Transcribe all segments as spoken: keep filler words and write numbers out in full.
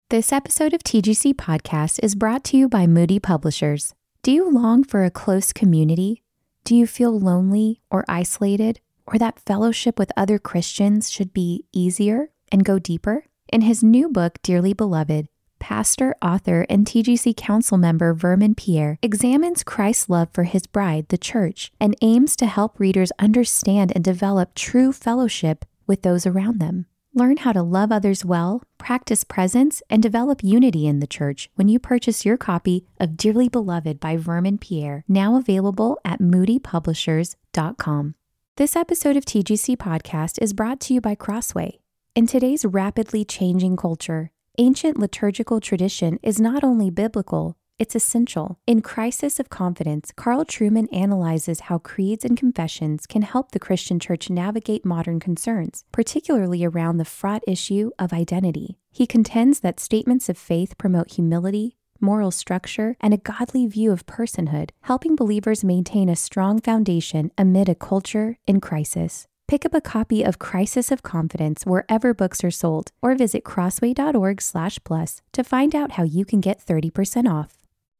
This episode of T G C Podcast is brought to you by Moody Publishers. Do you long for a close community? Do you feel lonely or isolated, or that fellowship with other Christians should be easier and go deeper? In his new book, Dearly Beloved, pastor, author, and T G C council member Vermin Pierre examines Christ's love for his bride, the church, and aims to help readers understand and develop true fellowship with those around them. Learn how to love others well, practice presence, and develop unity in the church when you purchase your copy of Dearly Beloved by Vermin Pierre, now available at moody publishers dot com. This episode of T G C Podcast is brought to you by Crossway. In today's rapidly changing culture, ancient liturgical tradition is not only biblical, it's essential. In Crisis of Confidence, Carl Trueman analyzes how creeds and confessions can help the Christian church navigate modern concerns, particularly around the fraught issue of identity. He contends that statements of faith promote humility, moral structure, and a godly view of personhood, helping believers maintain a strong foundation amid a culture in crisis. Pick up a copy of Crisis of Confidence wherever books are sold, or visit crossway.org slash plus to find out how you can get thirty percent off.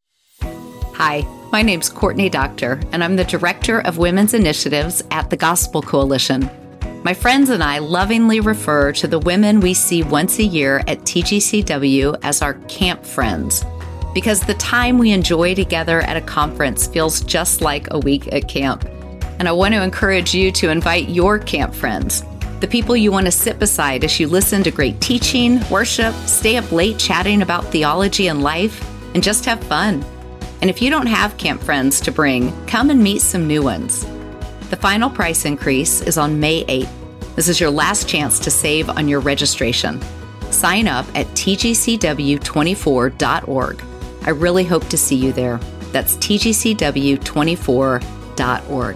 Hi, my name's Courtney Doctor, and I'm the Director of Women's Initiatives at the Gospel Coalition. My friends and I lovingly refer to the women we see once a year at T G C W as our camp friends, because the time we enjoy together at a conference feels just like a week at camp. And I want to encourage you to invite your camp friends, the people you want to sit beside as you listen to great teaching, worship, stay up late chatting about theology and life, and just have fun. And if you don't have camp friends to bring, come and meet some new ones. The final price increase is on May eighth. This is your last chance to save on your registration. Sign up at T G C W twenty-four dot org. I really hope to see you there. That's T G C W twenty-four dot org.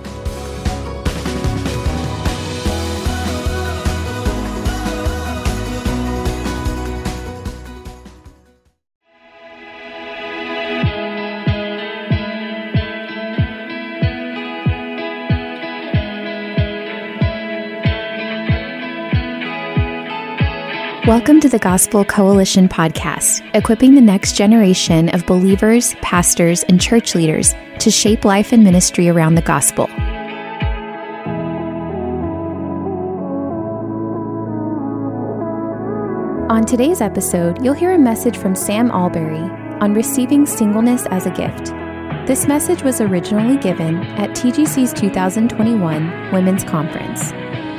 Welcome to the Gospel Coalition Podcast, equipping the next generation of believers, pastors, and church leaders to shape life and ministry around the gospel. On today's episode, you'll hear a message from Sam Alberry on receiving singleness as a gift. This message was originally given at T G C's two thousand twenty-one Women's Conference.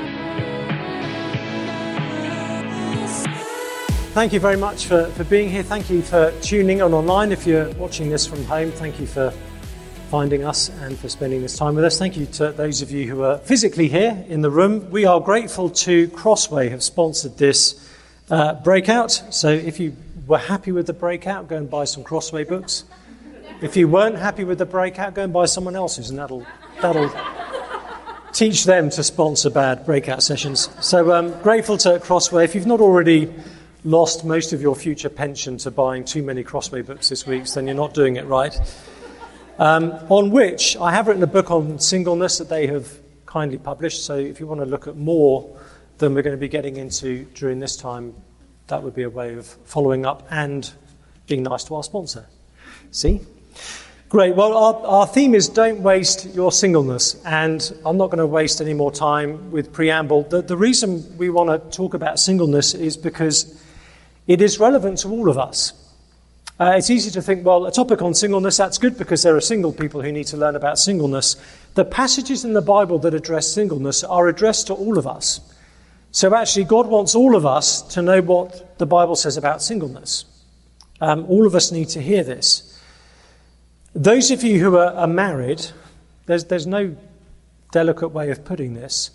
Thank you very much for, for being here. Thank you for tuning in online. If you're watching this from home, thank you for finding us and for spending this time with us. Thank you to those of you who are physically here in the room. We are grateful to Crossway, who have sponsored this uh, breakout. So if you were happy with the breakout, go and buy some Crossway books. If you weren't happy with the breakout, go and buy someone else's, and that'll that'll teach them to sponsor bad breakout sessions. So um, grateful to Crossway. If you've not already lost most of your future pension to buying too many Crossway books this week, then you're not doing it right. Um, on which I have written a book on singleness that they have kindly published. So if you want to look at more than we're going to be getting into during this time, that would be a way of following up and being nice to our sponsor. See? Great. Well, our, our theme is don't waste your singleness, and I'm not going to waste any more time with preamble. The, the reason we want to talk about singleness is because it is relevant to all of us. Uh, it's easy to think, well, a topic on singleness, that's good because there are single people who need to learn about singleness. The passages in the Bible that address singleness are addressed to all of us. So actually, God wants all of us to know what the Bible says about singleness. Um, all of us need to hear this. Those of you who are, are married, there's, there's no delicate way of putting this.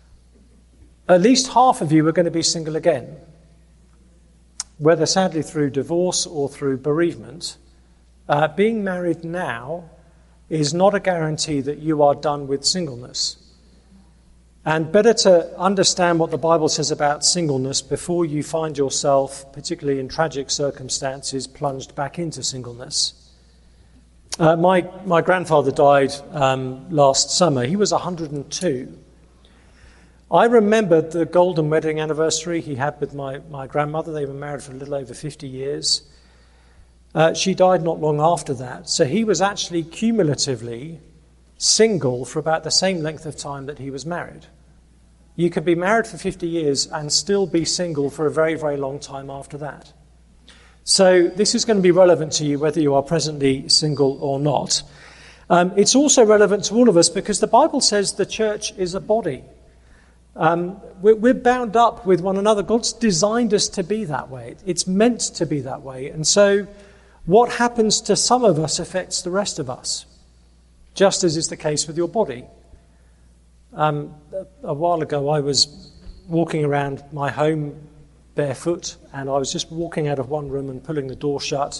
At least half of you are going to be single again, whether sadly through divorce or through bereavement. Uh, being married now is not a guarantee that you are done with singleness. And better to understand what the Bible says about singleness before you find yourself, particularly in tragic circumstances, plunged back into singleness. Uh, my, my grandfather died um, last summer. He was one hundred and two. I remember the golden wedding anniversary he had with my, my grandmother. They were married for a little over fifty years. Uh, she died not long after that. So he was actually cumulatively single for about the same length of time that he was married. You could be married for fifty years and still be single for a very, very long time after that. So this is going to be relevant to you whether you are presently single or not. Um, it's also relevant to all of us because the Bible says the church is a body. Um, we're, we're bound up with one another. God's designed us to be that way. It's meant to be that way. And so what happens to some of us affects the rest of us, just as is the case with your body. Um, a while ago, I was walking around my home barefoot, and I was just walking out of one room and pulling the door shut,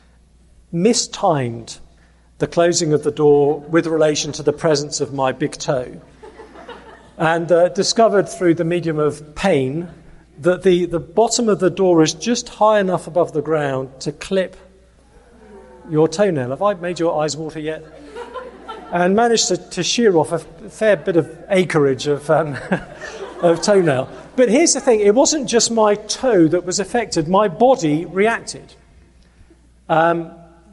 mistimed the closing of the door with relation to the presence of my big toe, and uh, discovered through the medium of pain that the, the bottom of the door is just high enough above the ground to clip your toenail. Have I made your eyes water yet? And managed to, to shear off a fair bit of acreage of, um, of toenail. But here's the thing, it wasn't just my toe that was affected, my body reacted. Um,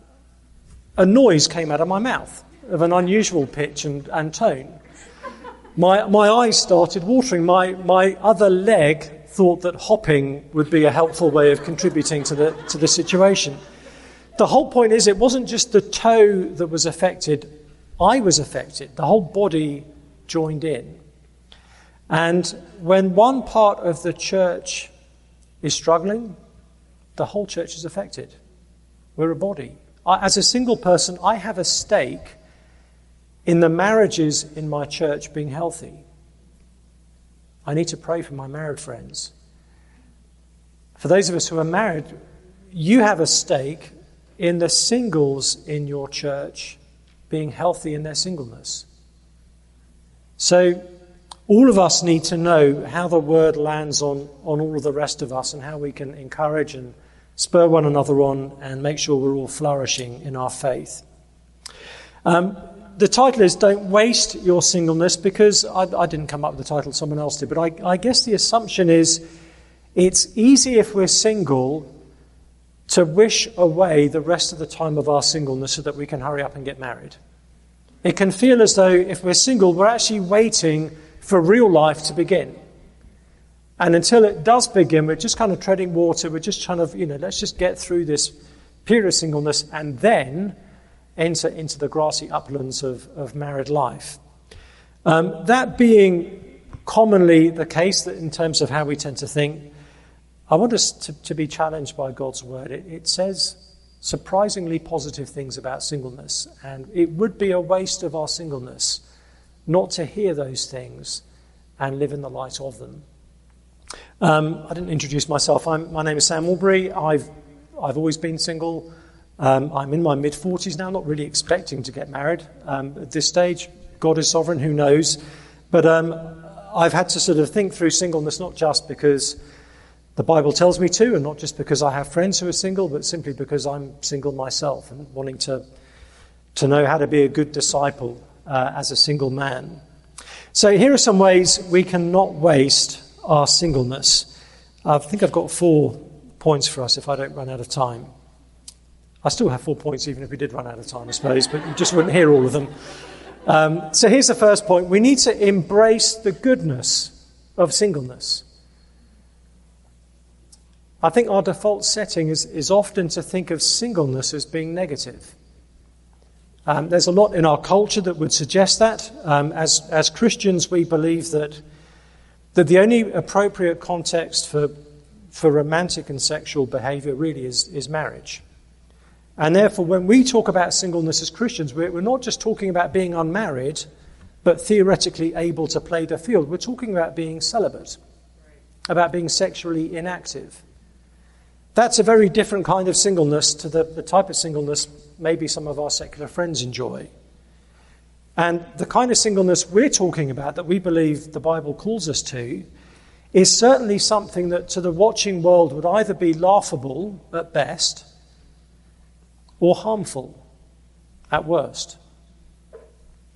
a noise came out of my mouth of an unusual pitch and, and tone. My, my eyes started watering. My, my other leg thought that hopping would be a helpful way of contributing to the, to the situation. The whole point is it wasn't just the toe that was affected, I was affected. The whole body joined in. And when one part of the church is struggling, the whole church is affected. We're a body. I, as a single person, I have a stake in the marriages in my church being healthy. I need to pray for my married friends. For those of us who are married, you have a stake in the singles in your church being healthy in their singleness. So all of us need to know how the word lands on, on all of the rest of us and how we can encourage and spur one another on and make sure we're all flourishing in our faith. Um, the title is Don't Waste Your Singleness, because I, I didn't come up with the title, someone else did, but I, I guess the assumption is it's easy if we're single to wish away the rest of the time of our singleness so that we can hurry up and get married. It can feel as though if we're single, we're actually waiting for real life to begin. And until it does begin, we're just kind of treading water. We're just trying to, you know, let's just get through this period of singleness and then enter into the grassy uplands of, of married life. Um, that being commonly the case that in terms of how we tend to think, I want us to, to be challenged by God's word. It, it says surprisingly positive things about singleness, and it would be a waste of our singleness not to hear those things and live in the light of them. Um, I didn't introduce myself. I'm, my name is Sam Albury. I've I've always been single. Um, I'm in my mid-forties now, not really expecting to get married um, at this stage. God is sovereign, who knows? But um, I've had to sort of think through singleness, not just because the Bible tells me to, and not just because I have friends who are single, but simply because I'm single myself and wanting to, to know how to be a good disciple uh, as a single man. So here are some ways we cannot waste our singleness. I think I've got four points for us if I don't run out of time. I still have four points even if we did run out of time, I suppose, but you just wouldn't hear all of them. Um, so here's the first point. We need to embrace the goodness of singleness. I think our default setting is, is often to think of singleness as being negative. Um, there's a lot in our culture that would suggest that. Um, as, as Christians, we believe that, that the only appropriate context for, for romantic and sexual behavior really is, is marriage. And therefore, when we talk about singleness as Christians, we're, we're not just talking about being unmarried, but theoretically able to play the field. We're talking about being celibate, about being sexually inactive. That's a very different kind of singleness to the, the type of singleness maybe some of our secular friends enjoy. And the kind of singleness we're talking about, that we believe the Bible calls us to, is certainly something that to the watching world would either be laughable at best or harmful at worst.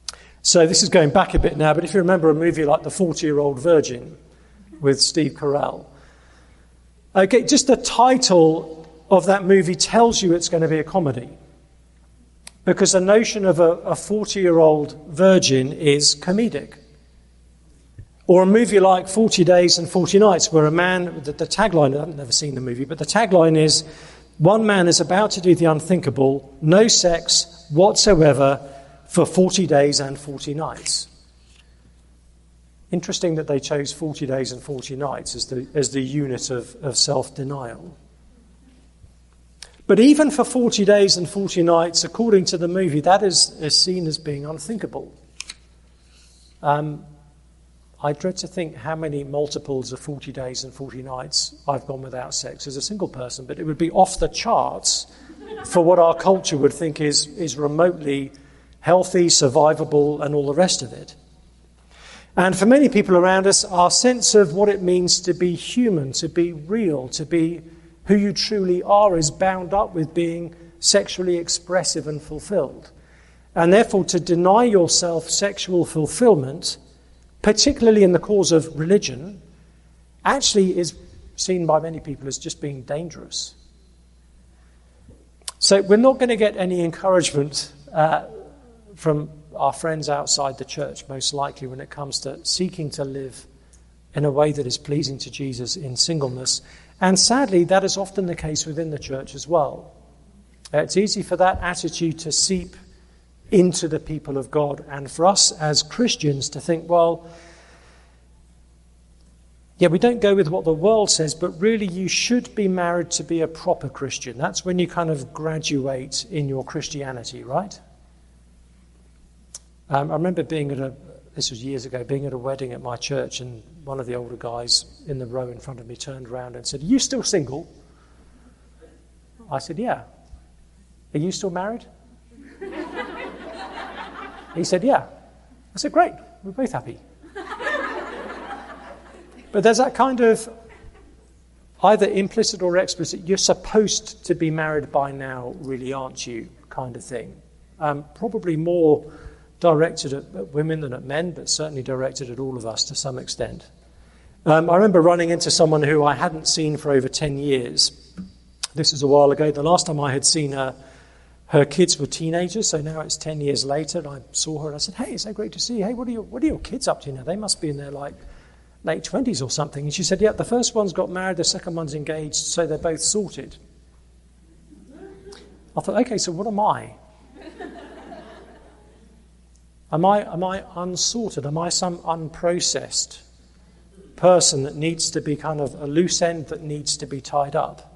So this is going back a bit now, but if you remember a movie like The forty-Year-Old Virgin with Steve Carell, okay, just the title of that movie tells you it's going to be a comedy. Because the notion of a forty-year-old virgin is comedic. Or a movie like forty days and forty nights, where a man, the, the tagline, I've never seen the movie, but the tagline is, one man is about to do the unthinkable, no sex whatsoever for forty days and forty nights. Interesting that they chose forty days and forty nights as the, as the unit of, of self-denial. But even for forty days and forty nights, according to the movie, that is, is seen as being unthinkable. Um, I dread to think how many multiples of forty days and forty nights I've gone without sex as a single person, but it would be off the charts for what our culture would think is, is remotely healthy, survivable, and all the rest of it. And for many people around us, our sense of what it means to be human, to be real, to be who you truly are is bound up with being sexually expressive and fulfilled. And therefore, to deny yourself sexual fulfillment, particularly in the cause of religion, actually is seen by many people as just being dangerous. So we're not going to get any encouragement uh, from our friends outside the church, most likely, when it comes to seeking to live in a way that is pleasing to Jesus in singleness. And sadly, that is often the case within the church as well. Uh, it's easy for that attitude to seep into the people of God, and for us as Christians to think, well, yeah, we don't go with what the world says, but really you should be married to be a proper Christian. That's when you kind of graduate in your Christianity, right? Um, I remember being at a, this was years ago, being at a wedding at my church, and one of the older guys in the row in front of me turned around and said, "Are you still single?" I said, "Yeah." "Are you still married?" He said, "Yeah." I said, "Great, we're both happy." But there's that kind of either implicit or explicit, you're supposed to be married by now, really, aren't you, kind of thing. Um, probably more directed at, at women than at men, but certainly directed at all of us to some extent. Um, I remember running into someone who I hadn't seen for over ten years. This was a while ago. The last time I had seen her, her kids were teenagers, so now it's ten years later, and I saw her and I said, "Hey, it's so great to see you. Hey, what are your, what are your kids up to now? They must be in their like late twenties or something." And she said, "Yeah, the first one's got married, the second one's engaged, so they're both sorted." I thought, okay, so what am I? Am I, am I unsorted? Am I some unprocessed person that needs to be kind of a loose end that needs to be tied up?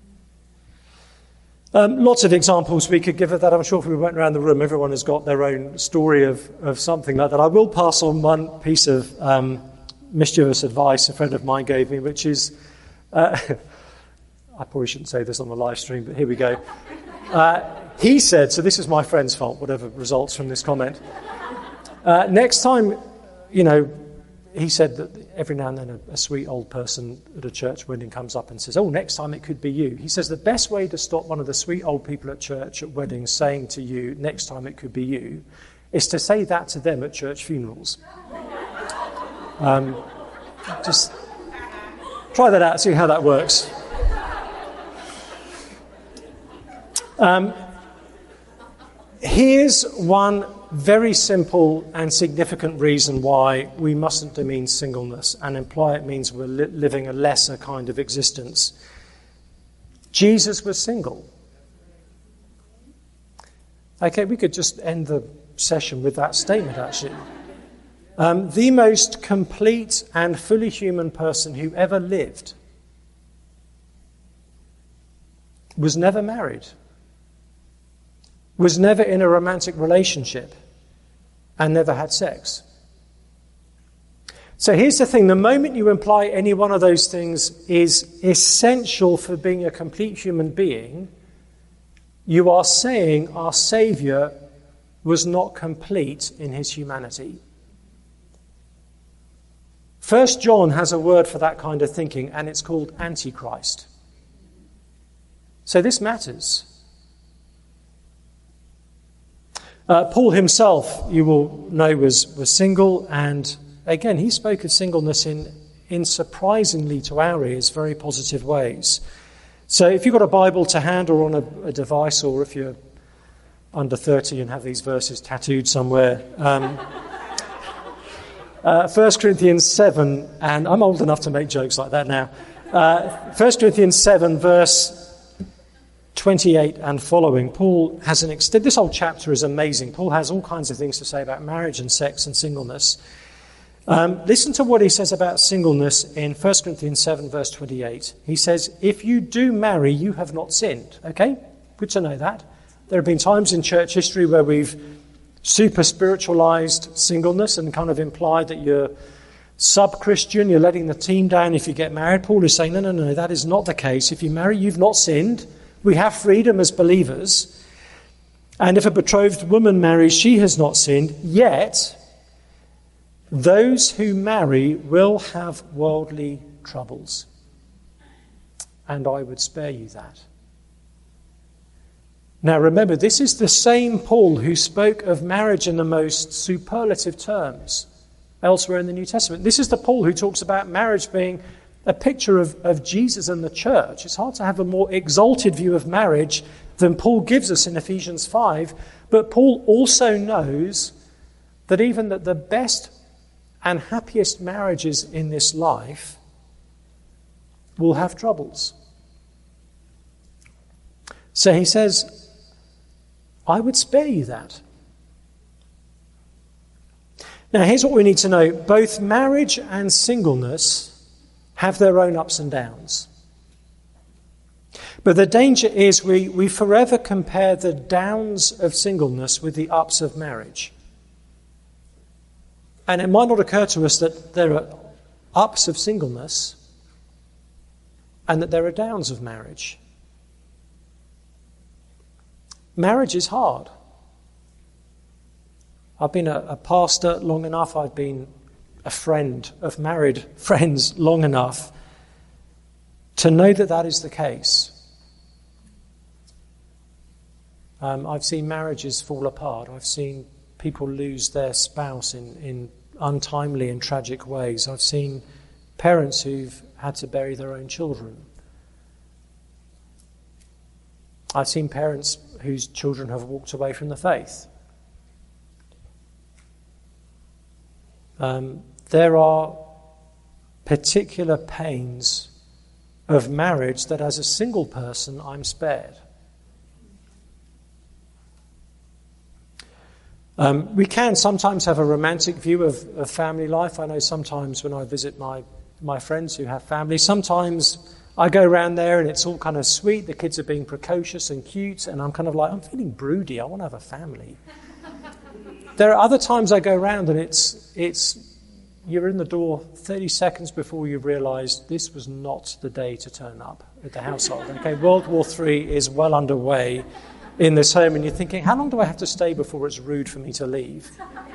Um, lots of examples we could give of that. I'm sure if we went around the room, everyone has got their own story of, of something like that. I will pass on one piece of um, mischievous advice a friend of mine gave me, which is, uh, I probably shouldn't say this on the live stream, but here we go. Uh, he said, so this is my friend's fault, whatever results from this comment. Uh, next time, you know, he said that every now and then a, a sweet old person at a church wedding comes up and says, "Oh, next time it could be you." He says the best way to stop one of the sweet old people at church at weddings saying to you, "Next time it could be you," is to say that to them at church funerals. Um, just try that out, see how that works. Um, here's one very simple and significant reason why we mustn't demean singleness and imply it means we're li- living a lesser kind of existence. Jesus was single. Okay, we could just end the session with that statement, actually. Um, the most complete and fully human person who ever lived was never married, was never in a romantic relationship, and never had sex. So here's the thing, the moment you imply any one of those things is essential for being a complete human being, you are saying our Saviour was not complete in his humanity. First John has a word for that kind of thinking, and it's called Antichrist. So this matters. Uh, Paul himself, you will know, was, was single, and again, he spoke of singleness in, in surprisingly, to our ears, very positive ways. So if you've got a Bible to hand or on a, a device, or if you're under thirty and have these verses tattooed somewhere, um, uh, First Corinthians seven, and I'm old enough to make jokes like that now. Uh, First Corinthians seven, verse twenty-eight and following. Paul has an extent. This whole chapter is amazing. Paul has all kinds of things to say about marriage and sex and singleness. Um, listen to what he says about singleness in First Corinthians seven, verse twenty-eight. He says, if you do marry, you have not sinned. Okay? Good to know that. There have been times in church history where we've super spiritualized singleness and kind of implied that you're sub-Christian, you're letting the team down if you get married. Paul is saying, no, no, no, that is not the case. If you marry, you've not sinned. We have freedom as believers. And if a betrothed woman marries, she has not sinned. Yet, those who marry will have worldly troubles. And I would spare you that. Now remember, this is the same Paul who spoke of marriage in the most superlative terms elsewhere in the New Testament. This is the Paul who talks about marriage being a picture of, of Jesus and the church. It's hard to have a more exalted view of marriage than Paul gives us in Ephesians five. But Paul also knows that even that the best and happiest marriages in this life will have troubles. So he says, I would spare you that. Now, here's what we need to know. Both marriage and singleness have their own ups and downs. But the danger is we, we forever compare the downs of singleness with the ups of marriage. And it might not occur to us that there are ups of singleness and that there are downs of marriage. Marriage is hard. I've been a, a pastor long enough. I've been a friend of married friends long enough to know that that is the case. Um, I've seen marriages fall apart. I've seen people lose their spouse in, in untimely and tragic ways. I've seen parents who've had to bury their own children. I've seen parents whose children have walked away from the faith. Um, there are particular pains of marriage that as a single person I'm spared. Um, we can sometimes have a romantic view of, of family life. I know sometimes when I visit my, my friends who have families, sometimes I go around there and it's all kind of sweet. The kids are being precocious and cute, and I'm kind of like, I'm feeling broody. I want to have a family. There are other times I go around and it's it's you're in the door thirty seconds before you realise this was not the day to turn up at the household. Okay, World War Three is well underway in this home, and you're thinking, how long do I have to stay before it's rude for me to leave?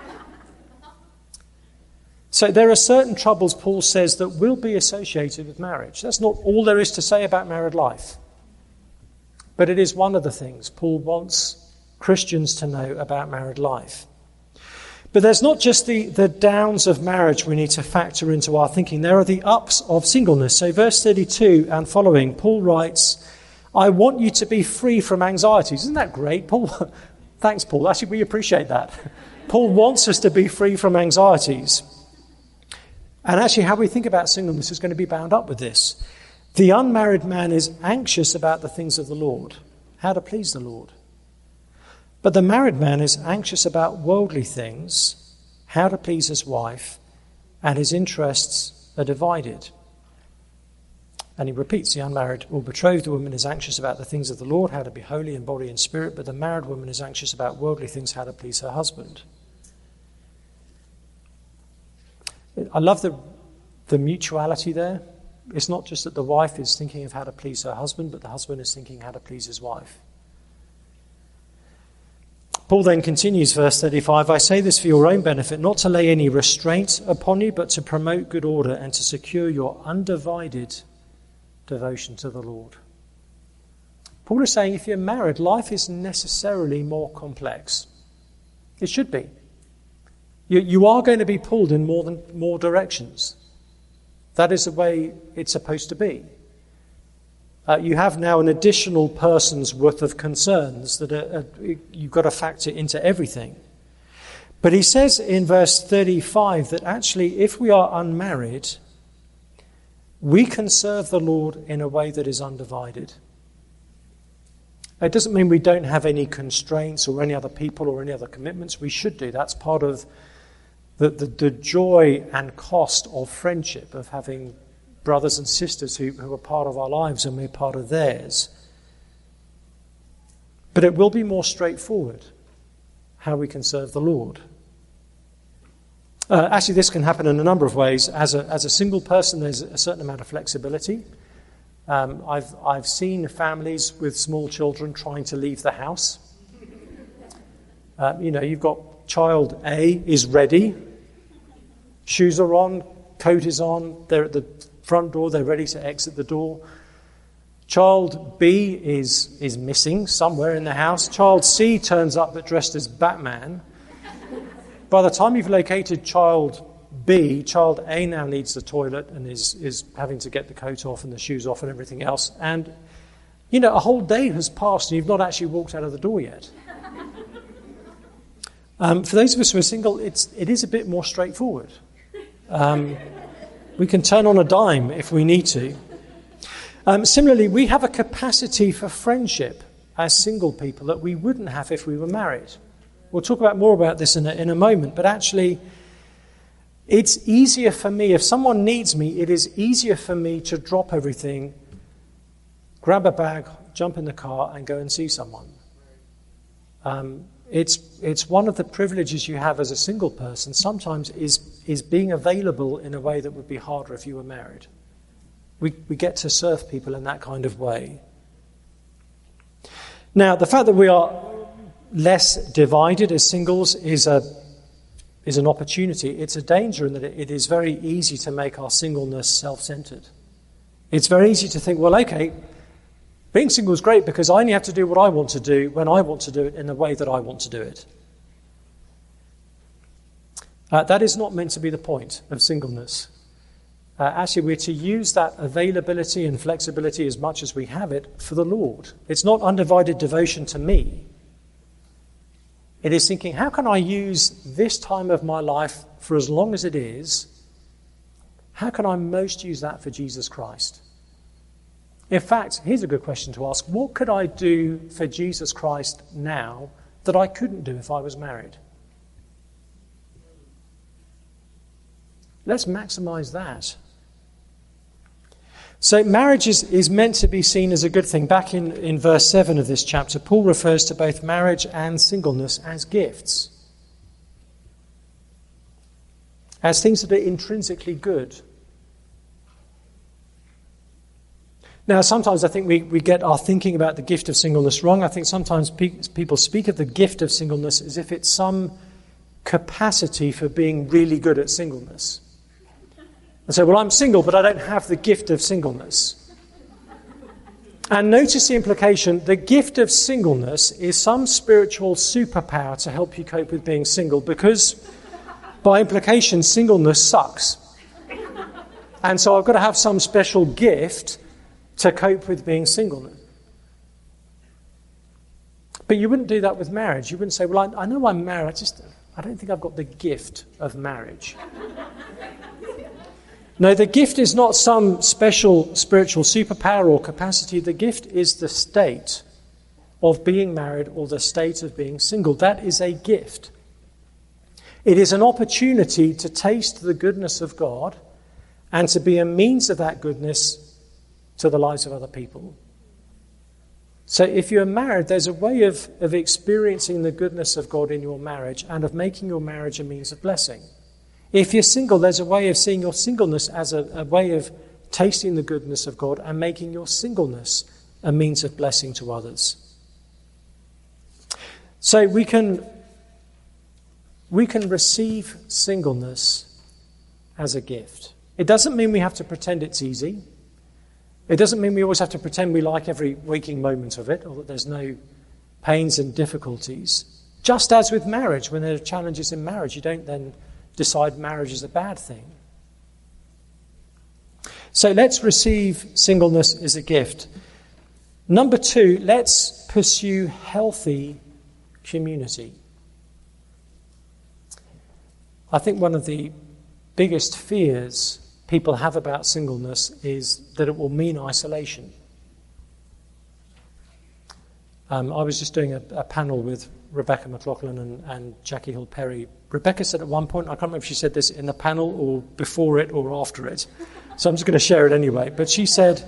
So there are certain troubles, Paul says, that will be associated with marriage. That's not all there is to say about married life. But it is one of the things Paul wants Christians to know about married life. But there's not just the, the downs of marriage we need to factor into our thinking. There are the ups of singleness. So verse thirty-two and following, Paul writes, I want you to be free from anxieties. Isn't that great, Paul? Thanks, Paul. Actually, we appreciate that. Paul wants us to be free from anxieties. And actually, how we think about singleness is going to be bound up with this. The unmarried man is anxious about the things of the Lord, how to please the Lord. But the married man is anxious about worldly things, how to please his wife, and his interests are divided. And he repeats, the unmarried or betrothed woman is anxious about the things of the Lord, how to be holy in body and spirit, but the married woman is anxious about worldly things, how to please her husband. I love the, the mutuality there. It's not just that the wife is thinking of how to please her husband, but the husband is thinking how to please his wife. Paul then continues, verse thirty-five, I say this for your own benefit, not to lay any restraint upon you, but to promote good order and to secure your undivided devotion to the Lord. Paul is saying if you're married, life is necessarily more complex. It should be. You, you are going to be pulled in more than more directions. That is the way it's supposed to be. Uh, you have now an additional person's worth of concerns that are, are, you've got to factor into everything. But he says in verse thirty-five that actually if we are unmarried, we can serve the Lord in a way that is undivided. It doesn't mean we don't have any constraints or any other people or any other commitments. We should do. That's part of the, the, the joy and cost of friendship, of having brothers and sisters who, who are part of our lives and we're part of theirs. But it will be more straightforward how we can serve the Lord. Uh, actually, this can happen in a number of ways. As a, as a single person, there's a certain amount of flexibility. Um, I've, I've seen families with small children trying to leave the house. Um, you know, you've got child A is ready. Shoes are on, coat is on, they're at the front door, they're ready to exit the door. Child B is, is missing somewhere in the house. Child C turns up but dressed as Batman. By the time you've located child B, child A now needs the toilet and is, is having to get the coat off and the shoes off and everything else. And, you know, a whole day has passed and you've not actually walked out of the door yet. Um, for those of us who are single, it's, it is a bit more straightforward. Um, we can turn on a dime if we need to. Um, similarly, we have a capacity for friendship as single people that we wouldn't have if we were married. We'll talk about more about this in a, in a moment, but actually it's easier for me, if someone needs me, it is easier for me to drop everything, grab a bag, jump in the car and go and see someone. Um, it's it's one of the privileges you have as a single person sometimes is, is being available in a way that would be harder if you were married. We, we get to serve people in that kind of way. Now, the fact that we are less divided as singles is a is an opportunity. It's a danger in that it is very easy to make our singleness self-centered. It's very easy to think, well, okay, being single is great because I only have to do what I want to do when I want to do it in the way that I want to do it. Uh, that is not meant to be the point of singleness. Uh, actually, we're to use that availability and flexibility as much as we have it for the Lord. It's not undivided devotion to me. It is thinking, how can I use this time of my life for as long as it is? How can I most use that for Jesus Christ? In fact, here's a good question to ask. What could I do for Jesus Christ now that I couldn't do if I was married? Let's maximize that. So marriage is, is meant to be seen as a good thing. Back in, in verse seven of this chapter, Paul refers to both marriage and singleness as gifts. As things that are intrinsically good. Now, sometimes I think we, we get our thinking about the gift of singleness wrong. I think sometimes pe- people speak of the gift of singleness as if it's some capacity for being really good at singleness. And say, well, I'm single, but I don't have the gift of singleness. And notice the implication. The gift of singleness is some spiritual superpower to help you cope with being single, because by implication, singleness sucks. And so I've got to have some special gift to cope with being single. But you wouldn't do that with marriage. You wouldn't say, well, I, I know I'm married, I just, I don't think I've got the gift of marriage. No, the gift is not some special spiritual superpower or capacity. The gift is the state of being married or the state of being single. That is a gift. It is an opportunity to taste the goodness of God and to be a means of that goodness to the lives of other people. So if you're married, there's a way of, of experiencing the goodness of God in your marriage and of making your marriage a means of blessing. If you're single, there's a way of seeing your singleness as a, a way of tasting the goodness of God and making your singleness a means of blessing to others. So we can, we can receive singleness as a gift. It doesn't mean we have to pretend it's easy. It doesn't mean we always have to pretend we like every waking moment of it or that there's no pains and difficulties. Just as with marriage, when there are challenges in marriage, you don't then decide marriage is a bad thing. So let's receive singleness as a gift. Number two, let's pursue healthy community. I think one of the biggest fears people have about singleness is that it will mean isolation. Um, I was just doing a, a panel with Rebecca McLaughlin and, and Jackie Hill Perry. Rebecca said at one point, I can't remember if she said this in the panel or before it or after it, so I'm just going to share it anyway, but she said,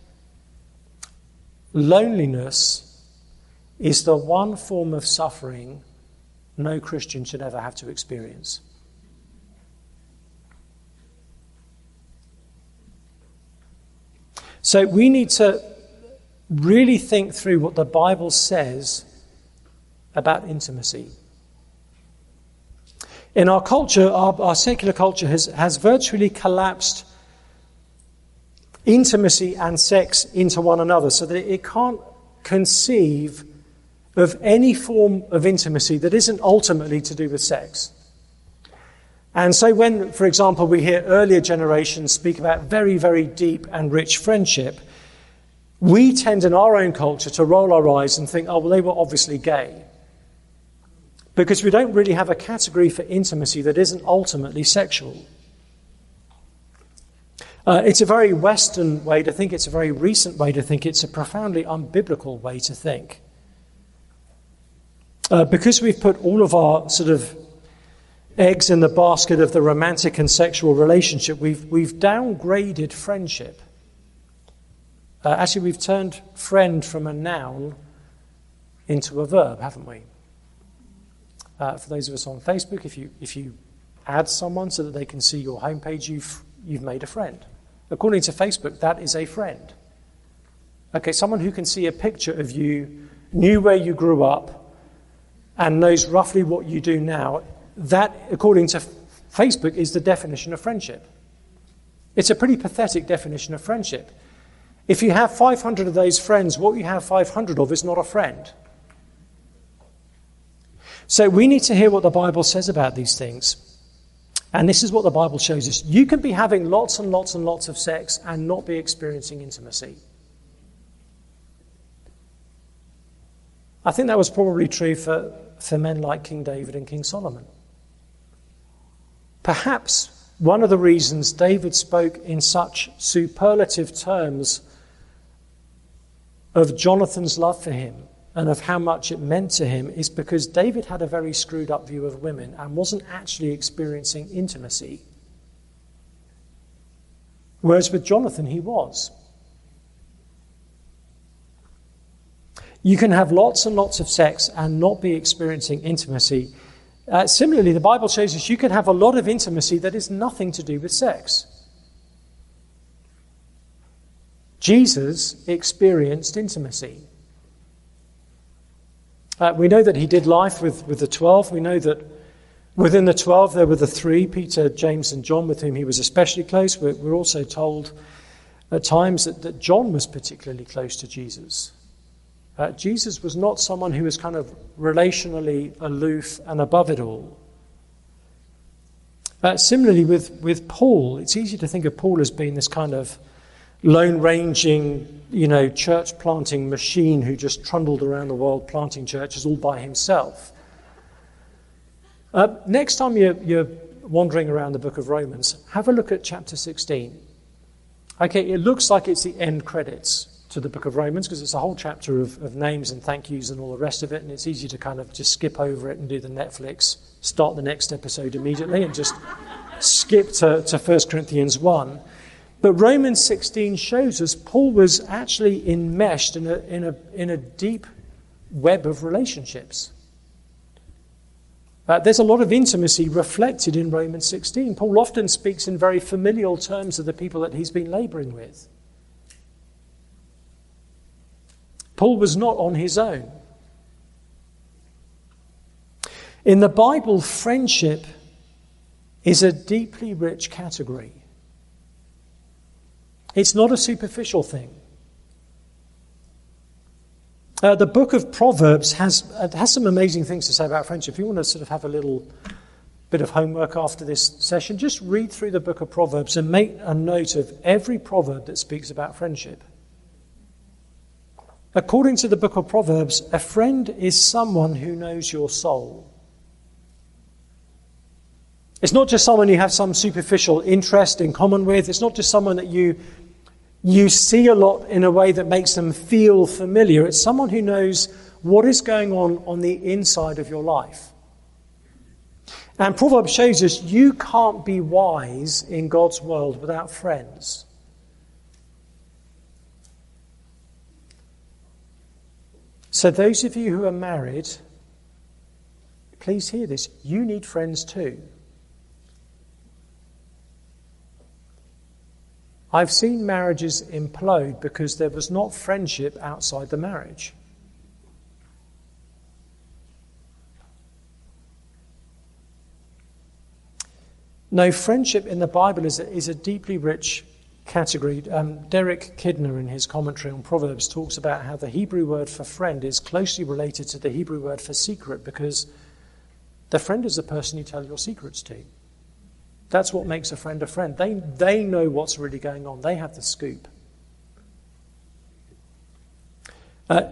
loneliness is the one form of suffering no Christian should ever have to experience. So we need to really think through what the Bible says about intimacy. In our culture, our, our secular culture has, has virtually collapsed intimacy and sex into one another so that it can't conceive of any form of intimacy that isn't ultimately to do with sex. And so when, for example, we hear earlier generations speak about very, very deep and rich friendship, we tend in our own culture to roll our eyes and think, oh, well, they were obviously gay. Because we don't really have a category for intimacy that isn't ultimately sexual. Uh, it's a very Western way to think. It's a very recent way to think. It's a profoundly unbiblical way to think. Uh, because we've put all of our sort of eggs in the basket of the romantic and sexual relationship, we've we've downgraded friendship. Uh, actually, we've turned friend from a noun into a verb, haven't we? Uh, for those of us on Facebook, if you if you add someone so that they can see your homepage, you've you've made a friend. According to Facebook, that is a friend. Okay, someone who can see a picture of you, knew where you grew up, and knows roughly what you do now, that, according to Facebook, is the definition of friendship. It's a pretty pathetic definition of friendship. If you have five hundred of those friends, what you have five hundred of is not a friend. So we need to hear what the Bible says about these things. And this is what the Bible shows us. You can be having lots and lots and lots of sex and not be experiencing intimacy. I think that was probably true for, for men like King David and King Solomon. Perhaps one of the reasons David spoke in such superlative terms of Jonathan's love for him and of how much it meant to him is because David had a very screwed up view of women and wasn't actually experiencing intimacy. Whereas with Jonathan, he was. You can have lots and lots of sex and not be experiencing intimacy. Uh, similarly, the Bible shows us you can have a lot of intimacy that is nothing to do with sex. Jesus experienced intimacy. Uh, we know that he did life with, with the twelve. We know that within the twelve there were the three, Peter, James and John, with whom he was especially close. We're, we're also told at times that, that John was particularly close to Jesus. Uh, Jesus was not someone who was kind of relationally aloof and above it all. Uh, similarly with, with Paul, it's easy to think of Paul as being this kind of lone-ranging, you know, church-planting machine who just trundled around the world planting churches all by himself. Uh, next time you're, you're wandering around the book of Romans, have a look at chapter sixteen. Okay, it looks like it's the end credits to the book of Romans because it's a whole chapter of, of names and thank yous and all the rest of it, and it's easy to kind of just skip over it and do the Netflix, start the next episode immediately and just skip to, to First Corinthians one. But Romans sixteen shows us Paul was actually enmeshed in a, in a, in a deep web of relationships. Uh, there's a lot of intimacy reflected in Romans sixteen. Paul often speaks in very familial terms of the people that he's been labouring with. Paul was not on his own. In the Bible, friendship is a deeply rich category. It's not a superficial thing. Uh, the book of Proverbs has uh, has some amazing things to say about friendship. If you want to sort of have a little bit of homework after this session, just read through the book of Proverbs and make a note of every proverb that speaks about friendship. According to the book of Proverbs, a friend is someone who knows your soul. It's not just someone you have some superficial interest in common with. It's not just someone that you you see a lot in a way that makes them feel familiar. It's someone who knows what is going on on the inside of your life. And Proverbs shows us you can't be wise in God's world without friends. So those of you who are married, please hear this. You need friends too. I've seen marriages implode because there was not friendship outside the marriage. No, friendship in the Bible is a, is a deeply rich category. Um, Derek Kidner, in his commentary on Proverbs, talks about how the Hebrew word for friend is closely related to the Hebrew word for secret, because the friend is the person you tell your secrets to. That's what makes a friend a friend. They, they know what's really going on. They have the scoop. Uh,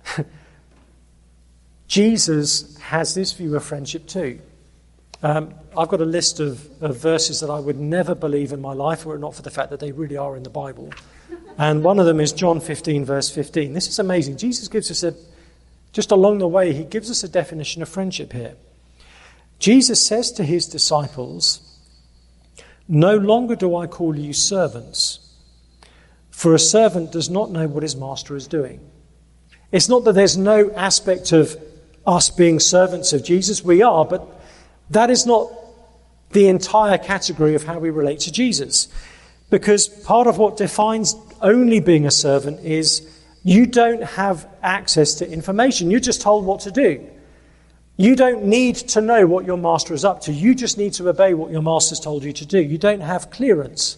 Jesus has this view of friendship too. Um, I've got a list of, of verses that I would never believe in my life were it not for the fact that they really are in the Bible. And one of them is John fifteen, verse fifteen. This is amazing. Jesus gives us a, just along the way, he gives us a definition of friendship here. Jesus says to his disciples, "No longer do I call you servants, for a servant does not know what his master is doing." It's not that there's no aspect of us being servants of Jesus. We are, but that is not the entire category of how we relate to Jesus. Because part of what defines only being a servant is you don't have access to information. You're just told what to do. You don't need to know what your master is up to. You just need to obey what your master's told you to do. You don't have clearance.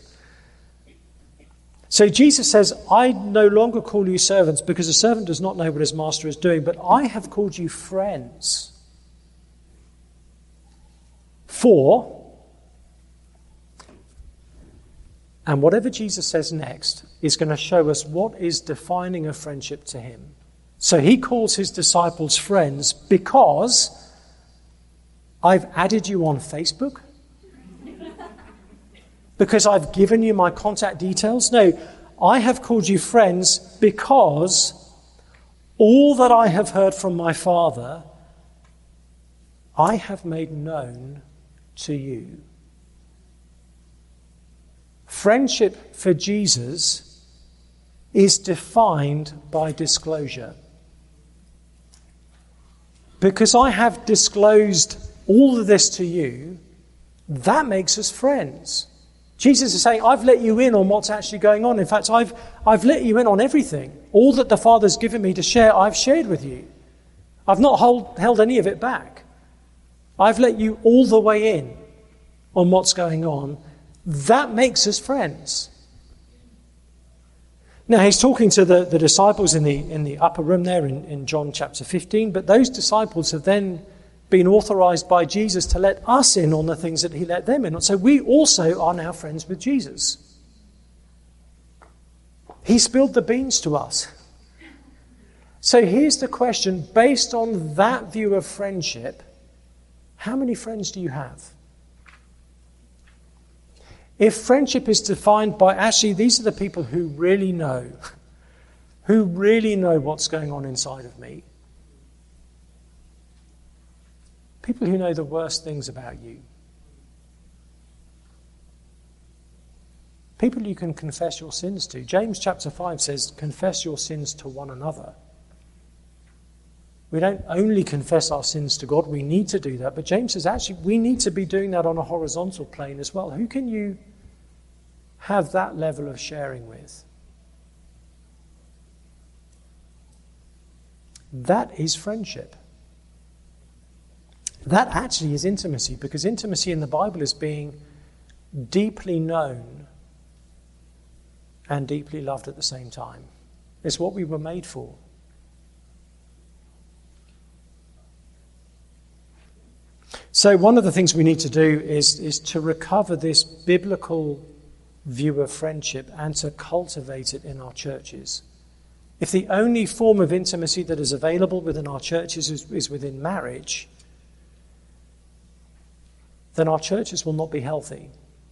So Jesus says, "I no longer call you servants because a servant does not know what his master is doing, but I have called you friends. For," and whatever Jesus says next is going to show us what is defining a friendship to him. So he calls his disciples friends because I've added you on Facebook? Because I've given you my contact details? No, I have called you friends because all that I have heard from my Father, I have made known to you. Friendship for Jesus is defined by disclosure. Because I have disclosed all of this to you, that makes us friends. Jesus is saying, I've let you in on what's actually going on. In fact, I've, I've let you in on everything. All that the Father's given me to share, I've shared with you. I've not hold, held any of it back. I've let you all the way in on what's going on. That makes us friends. Now, he's talking to the, the disciples in the in the upper room there in, in John chapter fifteen, but those disciples have then been authorized by Jesus to let us in on the things that he let them in on. So we also are now friends with Jesus. He spilled the beans to us. So here's the question, based on that view of friendship, how many friends do you have? If friendship is defined by, actually, these are the people who really know, who really know what's going on inside of me. People who know the worst things about you. People you can confess your sins to. James chapter five says, confess your sins to one another. We don't only confess our sins to God, we need to do that. But James says, actually, we need to be doing that on a horizontal plane as well. Who can you have that level of sharing with? That is friendship. That actually is intimacy, because intimacy in the Bible is being deeply known and deeply loved at the same time. It's what we were made for. So one of the things we need to do is, is to recover this biblical view of friendship and to cultivate it in our churches. If the only form of intimacy that is available within our churches is, is within marriage, then our churches will not be healthy.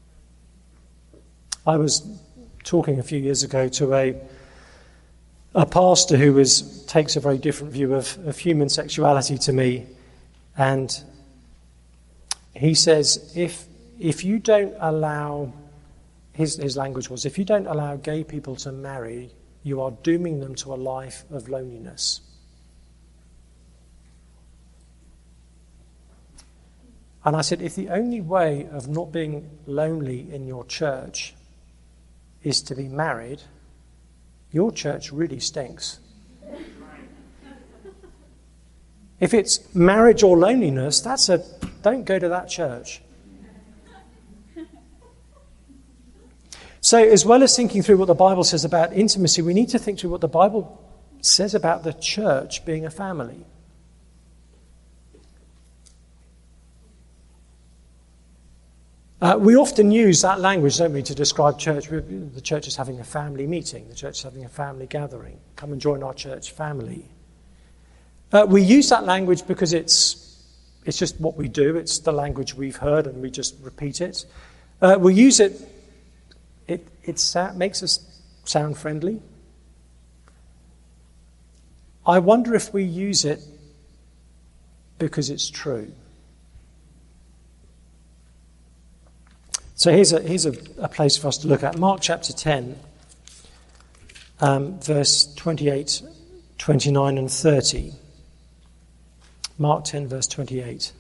I was talking a few years ago to a a pastor who is, takes a very different view of, of human sexuality to me, and he says, if if you don't allow, his, his language was, if you don't allow gay people to marry, you are dooming them to a life of loneliness. And I said, if the only way of not being lonely in your church is to be married, your church really stinks. If it's marriage or loneliness, that's a, don't go to that church. So as well as thinking through what the Bible says about intimacy, we need to think through what the Bible says about the church being a family. Uh, we often use that language, don't we, to describe church. The church is having a family meeting. The church is having a family gathering. Come and join our church family. Uh, we use that language because it's it's just what we do. It's the language we've heard and we just repeat it. Uh, we use it, it, it sa- makes us sound friendly. I wonder if we use it because it's true. So here's a here's a, a place for us to look at. Mark chapter ten, um, verse twenty-eight, twenty-nine and thirty. Mark ten, verse twenty-eight.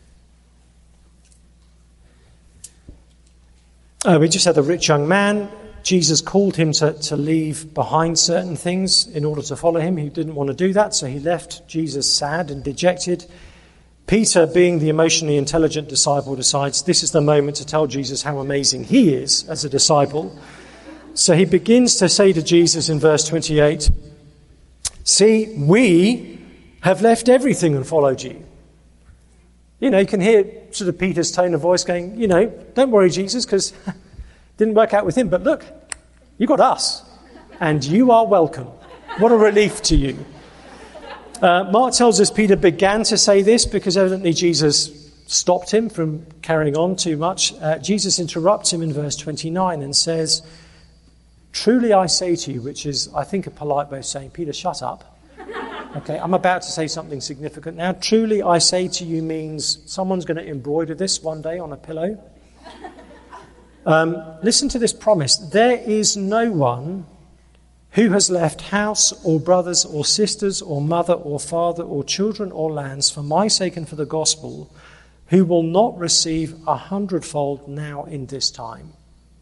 Uh, we just had the rich young man. Jesus called him to, to leave behind certain things in order to follow him. He didn't want to do that, so he left Jesus sad and dejected. Peter, being the emotionally intelligent disciple, decides this is the moment to tell Jesus how amazing he is as a disciple. So he begins to say to Jesus in verse twenty-eight, "See, we have left everything and followed you." You know, you can hear sort of Peter's tone of voice going, you know, don't worry, Jesus, because it didn't work out with him. But look, you got us, and you are welcome. What a relief to you. Uh, Mark tells us Peter began to say this because evidently Jesus stopped him from carrying on too much. Uh, Jesus interrupts him in verse twenty-nine and says, "Truly I say to you," which is, I think, a polite way of saying, Peter, shut up. Okay, I'm about to say something significant now. "Truly I say to you" means someone's going to embroider this one day on a pillow. Um, listen to this promise. "There is no one who has left house or brothers or sisters or mother or father or children or lands for my sake and for the gospel, who will not receive a hundredfold now in this time."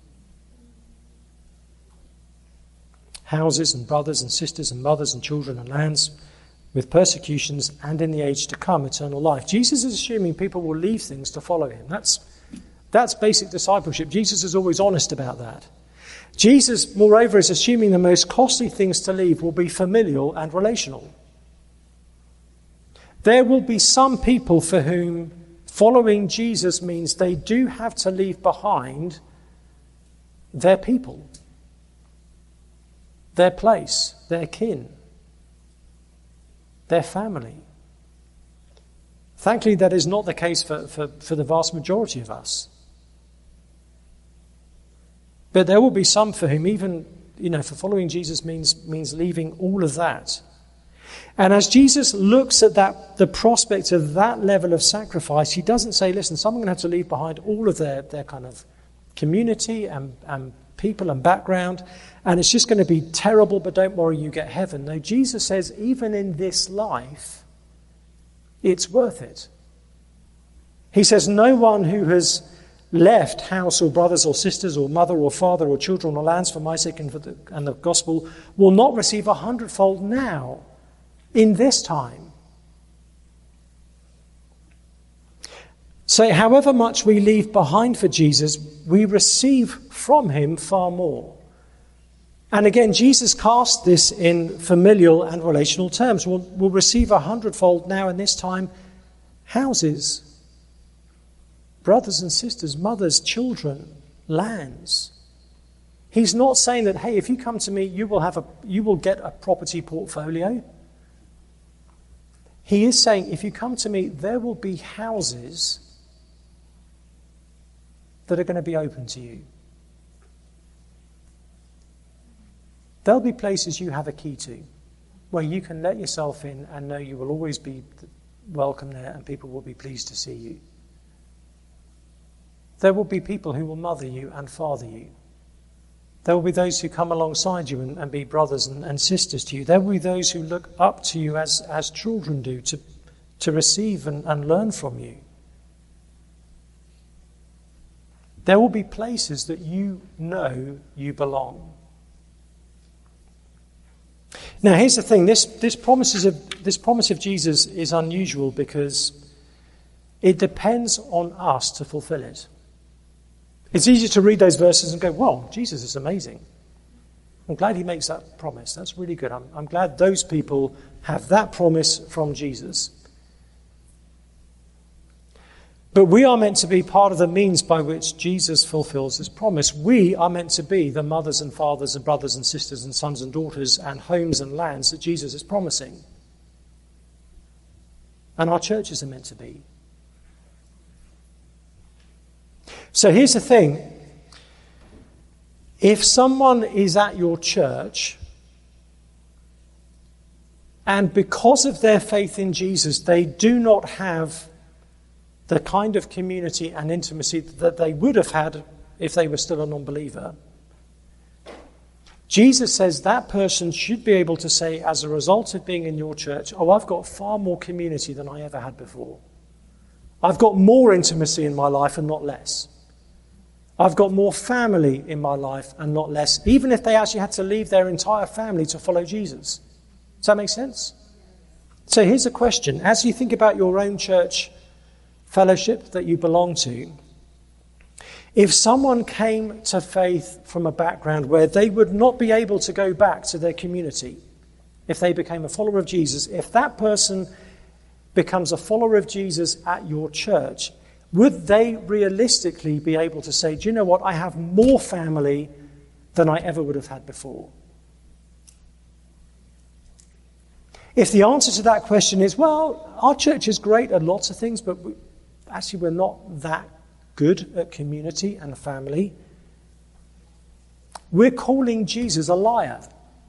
Houses and brothers and sisters and mothers and children and lands, with persecutions, and in the age to come, eternal life. Jesus is assuming people will leave things to follow him. That's, that's basic discipleship. Jesus is always honest about that. Jesus, moreover, is assuming the most costly things to leave will be familial and relational. There will be some people for whom following Jesus means they do have to leave behind their people, their place, their kin, their family. Thankfully, that is not the case for, for, for the vast majority of us. But there will be some for whom even, you know, for following Jesus means means leaving all of that. And as Jesus looks at that, the prospect of that level of sacrifice, he doesn't say, listen, someone going to have to leave behind all of their, their kind of community and, and people and background, and it's just going to be terrible, but don't worry, you get heaven. No, Jesus says, even in this life, it's worth it. He says, no one who has left house or brothers or sisters or mother or father or children or lands for my sake and for the, and the gospel will not receive a hundredfold now, in this time. So however much we leave behind for Jesus, we receive from him far more. And again, Jesus cast this in familial and relational terms. We'll, we'll receive a hundredfold now in this time houses, brothers and sisters, mothers, children, lands. He's not saying that, hey, if you come to me, you will have a, you will get a property portfolio. He is saying, if you come to me, there will be houses that are going to be open to you. There'll be places you have a key to, where you can let yourself in and know you will always be welcome there and people will be pleased to see you. There will be people who will mother you and father you. There will be those who come alongside you and, and be brothers and, and sisters to you. There will be those who look up to you as, as children do, to, to receive and, and learn from you. There will be places that you know you belong. Now, here's the thing. This, this, promises of, this promise of Jesus is unusual because it depends on us to fulfill it. It's easy to read those verses and go, well, Jesus is amazing. I'm glad he makes that promise. That's really good. I'm, I'm glad those people have that promise from Jesus. But we are meant to be part of the means by which Jesus fulfills his promise. We are meant to be the mothers and fathers and brothers and sisters and sons and daughters and homes and lands that Jesus is promising. And our churches are meant to be. So here's the thing. If someone is at your church and because of their faith in Jesus, they do not have the kind of community and intimacy that they would have had if they were still a non-believer, Jesus says that person should be able to say, as a result of being in your church, oh, I've got far more community than I ever had before. I've got more intimacy in my life and not less. I've got more family in my life and not less, even if they actually had to leave their entire family to follow Jesus. Does that make sense? So here's a question. As you think about your own church fellowship that you belong to, if someone came to faith from a background where they would not be able to go back to their community, if they became a follower of Jesus, if that person becomes a follower of Jesus at your church, would they realistically be able to say, do you know what, I have more family than I ever would have had before? If the answer to that question is, well, our church is great at lots of things, but we, actually we're not that good at community and family, we're calling Jesus a liar.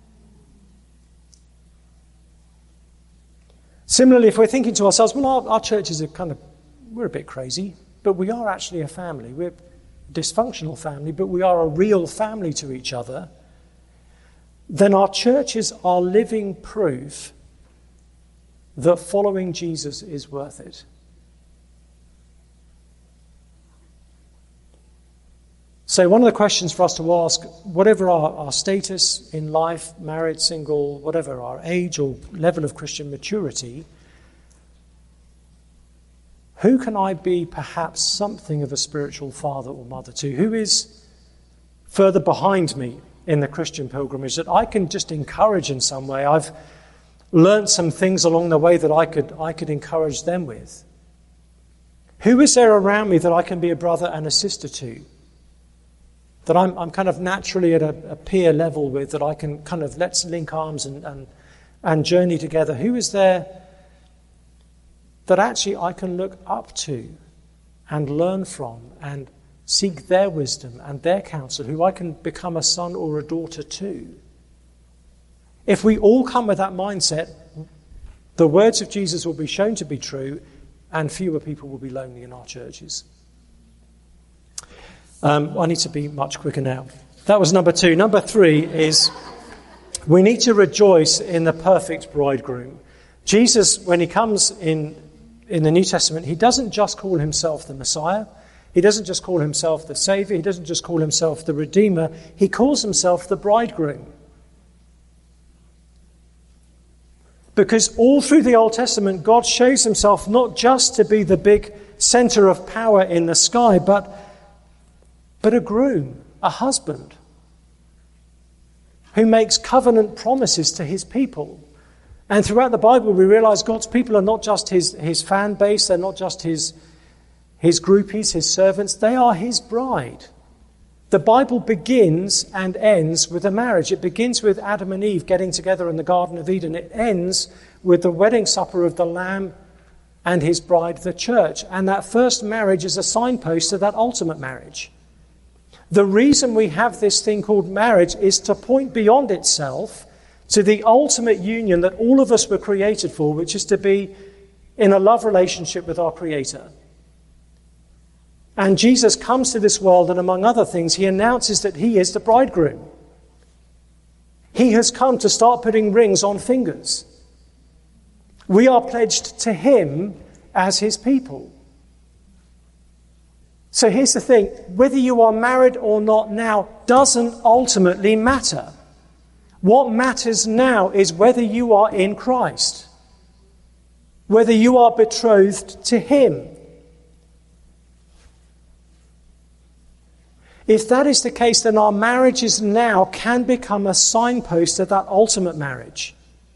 Similarly, if we're thinking to ourselves, well, our, our churches are kind of, we're a bit crazy, but we are actually a family. We're a dysfunctional family, but we are a real family to each other, then our churches are living proof that following Jesus is worth it. So one of the questions for us to ask, whatever our, our status in life, married, single, whatever our age or level of Christian maturity, who can I be perhaps something of a spiritual father or mother to? Who is further behind me in the Christian pilgrimage that I can just encourage in some way? I've learned some things along the way that I could I could encourage them with. Who is there around me that I can be a brother and a sister to? That I'm I'm kind of naturally at a, a peer level with, that I can kind of let's link arms and, and and journey together. Who is there that actually I can look up to and learn from and seek their wisdom and their counsel, who I can become a son or a daughter to? If we all come with that mindset, the words of Jesus will be shown to be true and fewer people will be lonely in our churches. Um, I need to be much quicker now. That was number two. Number three is we need to rejoice in the perfect bridegroom. Jesus, when he comes in in the New Testament, he doesn't just call himself the Messiah. He doesn't just call himself the Savior. He doesn't just call himself the Redeemer. He calls himself the bridegroom. Because all through the Old Testament, God shows himself not just to be the big center of power in the sky, but, but a groom, a husband, who makes covenant promises to his people. And throughout the Bible, we realize God's people are not just his, his fan base, they're not just his, his groupies, his servants, they are his bride. The Bible begins and ends with a marriage. It begins with Adam and Eve getting together in the Garden of Eden. It ends with the wedding supper of the Lamb and his bride, the church. And that first marriage is a signpost to that ultimate marriage. The reason we have this thing called marriage is to point beyond itself to the ultimate union that all of us were created for, which is to be in a love relationship with our Creator. And Jesus comes to this world, and among other things, he announces that he is the bridegroom. He has come to start putting rings on fingers. We are pledged to him as his people. So here's the thing, whether you are married or not now doesn't ultimately matter. What matters now is whether you are in Christ, whether you are betrothed to him. If that is the case, then our marriages now can become a signpost to that ultimate marriage.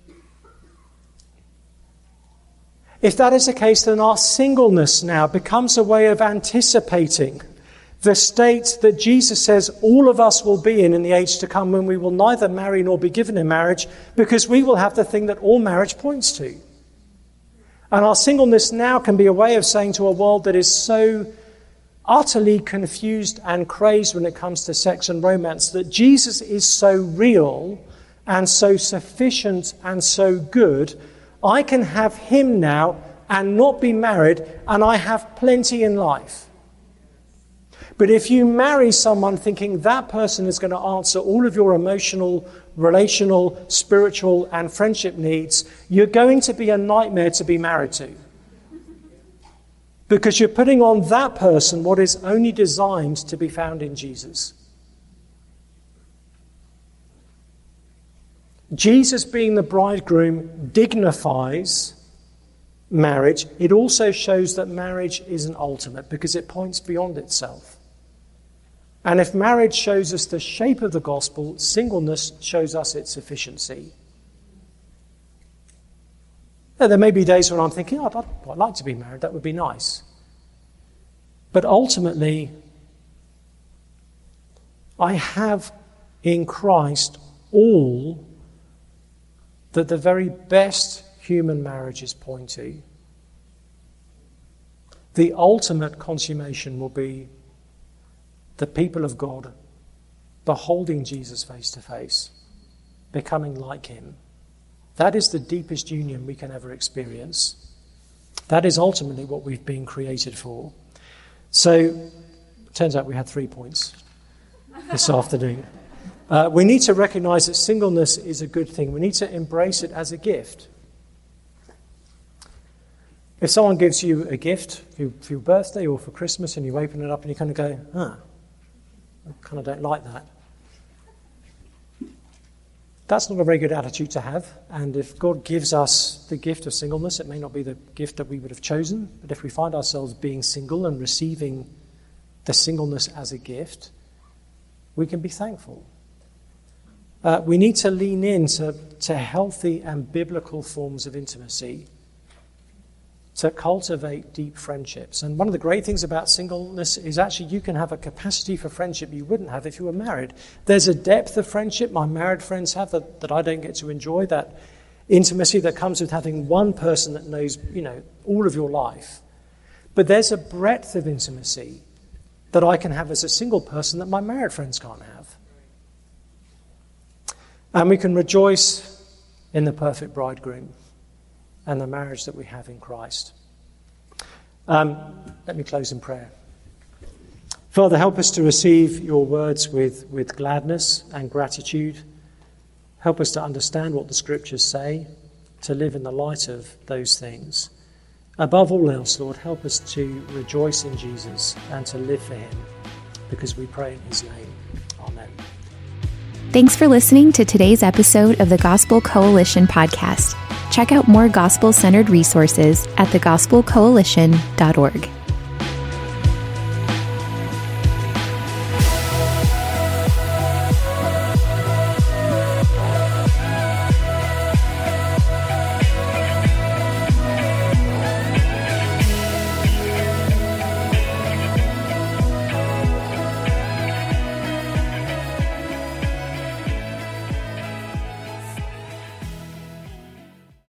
If that is the case, then our singleness now becomes a way of anticipating the state that Jesus says all of us will be in in the age to come, when we will neither marry nor be given in marriage, because we will have the thing that all marriage points to. And our singleness now can be a way of saying to a world that is so utterly confused and crazed when it comes to sex and romance, that Jesus is so real and so sufficient and so good, I can have him now and not be married, and I have plenty in life. But if you marry someone thinking that person is going to answer all of your emotional, relational, spiritual, and friendship needs, you're going to be a nightmare to be married to. Because you're putting on that person what is only designed to be found in Jesus. Jesus being the bridegroom dignifies marriage. It also shows that marriage isn't ultimate, because it points beyond itself. And if marriage shows us the shape of the gospel, singleness shows us its sufficiency. Now, there may be days when I'm thinking, oh, I'd, I'd like to be married, that would be nice. But ultimately, I have in Christ all that the very best human marriages point to. The ultimate consummation will be the people of God beholding Jesus face to face, becoming like him. That is the deepest union we can ever experience. That is ultimately what we've been created for. So, it turns out we had three points this afternoon. Uh, we need to recognize that singleness is a good thing. We need to embrace it as a gift. If someone gives you a gift for your, for your birthday or for Christmas, and you open it up and you kind of go, ah, I kind of don't like that. That's not a very good attitude to have. And if God gives us the gift of singleness, it may not be the gift that we would have chosen. But if we find ourselves being single and receiving the singleness as a gift, we can be thankful. Uh, we need to lean into to healthy and biblical forms of intimacy to cultivate deep friendships. And one of the great things about singleness is actually you can have a capacity for friendship you wouldn't have if you were married. There's a depth of friendship my married friends have that, that I don't get to enjoy, that intimacy that comes with having one person that knows, you know, all of your life. But there's a breadth of intimacy that I can have as a single person that my married friends can't have. And we can rejoice in the perfect bridegroom and the marriage that we have in Christ. Um, let me close in prayer. Father, help us to receive your words with, with gladness and gratitude. Help us to understand what the scriptures say, to live in the light of those things. Above all else, Lord, help us to rejoice in Jesus and to live for him, because we pray in his name. Amen. Thanks for listening to today's episode of the Gospel Coalition podcast. Check out more gospel-centered resources at the gospel coalition dot org.